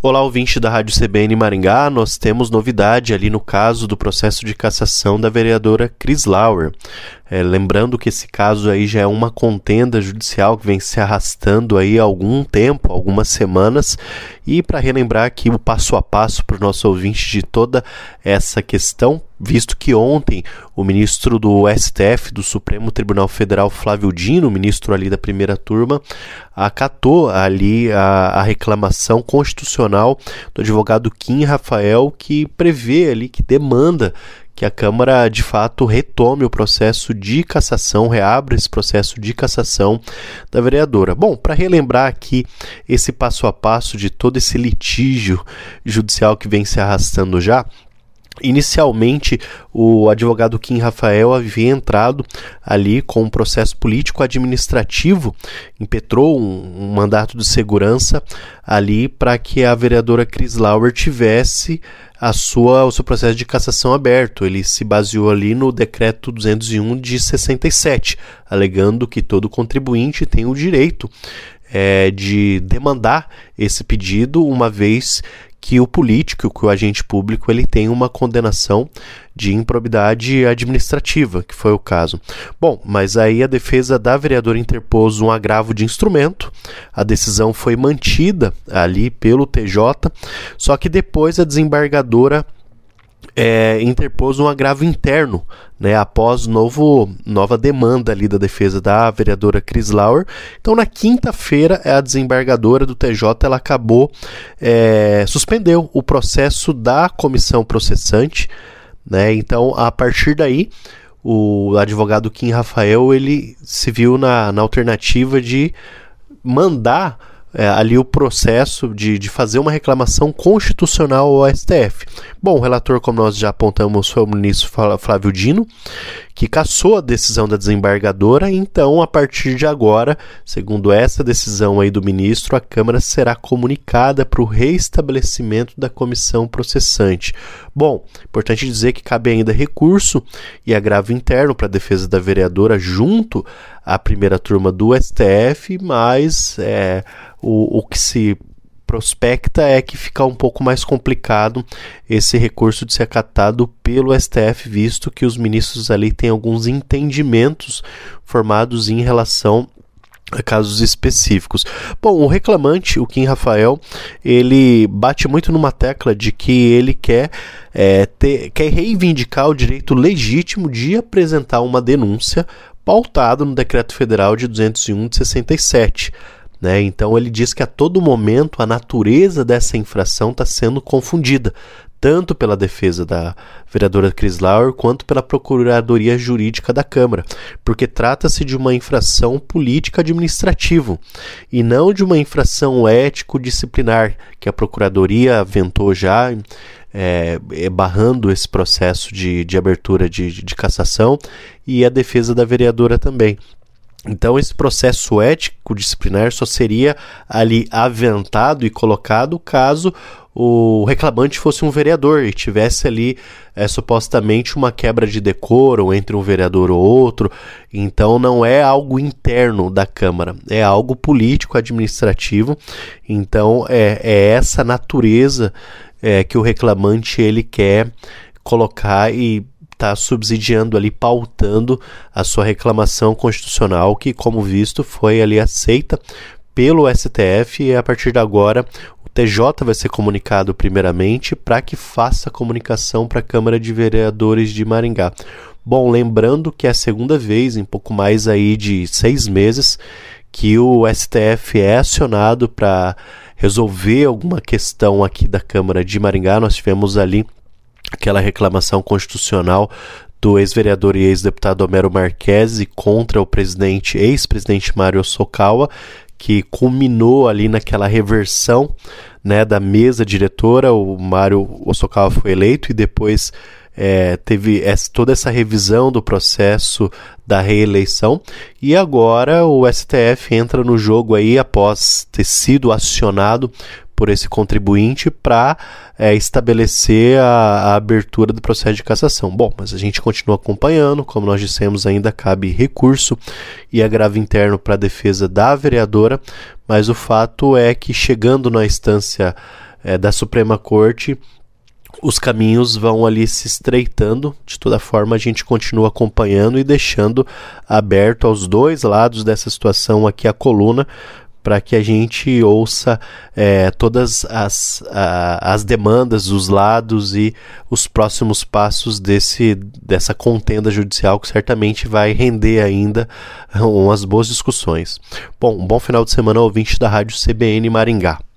Olá, ouvinte da Rádio CBN Maringá, nós temos novidade ali no caso do processo de cassação da vereadora Cris Lauer. Lembrando que esse caso aí já é uma contenda judicial que vem se arrastando aí há algum tempo, algumas semanas, e para relembrar aqui o passo a passo para o nosso ouvinte de toda essa questão, visto que ontem o ministro do STF, do Supremo Tribunal Federal, Flávio Dino, ministro ali da primeira turma, acatou ali a reclamação constitucional do advogado Kim Rafael, que prevê ali, que demanda que a Câmara, de fato, retome o processo de cassação, reabra esse processo de cassação da vereadora. Bom, para relembrar aqui esse passo a passo de todo esse litígio judicial que vem se arrastando já, inicialmente, o advogado Kim Rafael havia entrado ali com um processo político-administrativo, impetrou um mandato de segurança ali para que a vereadora Cris Lauer tivesse o seu processo de cassação aberto. Ele se baseou ali no decreto 201 de 67, alegando que todo contribuinte tem o direito de demandar esse pedido, uma vez que o político, que o agente público, ele tem uma condenação de improbidade administrativa, que foi o caso. Bom, mas aí a defesa da vereadora interpôs um agravo de instrumento, a decisão foi mantida ali pelo TJ, só que depois a desembargadora interpôs um agravo interno, após nova demanda ali da defesa da vereadora Cris Lauer. Então, na quinta-feira, a desembargadora do TJ ela acabou, suspendeu o processo da comissão processante, Então, a partir daí, o advogado Kim Rafael ele se viu na alternativa de mandar ali o processo de fazer uma reclamação constitucional ao STF. Bom, o relator, como nós já apontamos, foi o ministro Flávio Dino, que cassou a decisão da desembargadora. Então, a partir de agora, segundo essa decisão aí do ministro, a Câmara será comunicada para o reestabelecimento da comissão processante. Bom, importante dizer que cabe ainda recurso e agravo interno para a defesa da vereadora junto à primeira turma do STF, mas o que se prospecta é que fica um pouco mais complicado esse recurso de ser acatado pelo STF, visto que os ministros ali têm alguns entendimentos formados em relação a casos específicos. Bom, o reclamante, o Kim Rafael, ele bate muito numa tecla de que ele quer reivindicar o direito legítimo de apresentar uma denúncia pautado no Decreto Federal de 201 de 67. Então ele diz que a todo momento a natureza dessa infração está sendo confundida, tanto pela defesa da vereadora Cris Lauer quanto pela Procuradoria Jurídica da Câmara, porque trata-se de uma infração política-administrativa e não de uma infração ético-disciplinar que a Procuradoria aventou já, barrando esse processo de abertura de cassação, e a defesa da vereadora também. Então, esse processo ético-disciplinar só seria ali aventado e colocado caso o reclamante fosse um vereador e tivesse ali supostamente uma quebra de decoro entre um vereador ou outro. Então, não é algo interno da Câmara, é algo político-administrativo. Então, é essa natureza que o reclamante ele quer colocar e está subsidiando ali, pautando a sua reclamação constitucional, que, como visto, foi ali aceita pelo STF, e a partir de agora o TJ vai ser comunicado primeiramente para que faça a comunicação para a Câmara de Vereadores de Maringá. Bom, lembrando que é a segunda vez em pouco mais aí de 6 meses que o STF é acionado para resolver alguma questão aqui da Câmara de Maringá. Nós tivemos ali aquela reclamação constitucional do ex-vereador e ex-deputado Homero Marchese contra o ex-presidente Mário Hosokawa, que culminou ali naquela reversão da mesa diretora. O Mário Hosokawa foi eleito e depois teve toda essa revisão do processo da reeleição, e agora o STF entra no jogo aí após ter sido acionado por esse contribuinte para estabelecer a abertura do processo de cassação. Bom, mas a gente continua acompanhando, como nós dissemos, ainda cabe recurso e agravo interno para a defesa da vereadora, mas o fato é que chegando na instância da Suprema Corte, os caminhos vão ali se estreitando. De toda forma, a gente continua acompanhando e deixando aberto aos dois lados dessa situação aqui a coluna, para que a gente ouça todas as demandas dos lados e os próximos passos dessa contenda judicial, que certamente vai render ainda umas boas discussões. Bom, um bom final de semana, ouvinte da Rádio CBN Maringá.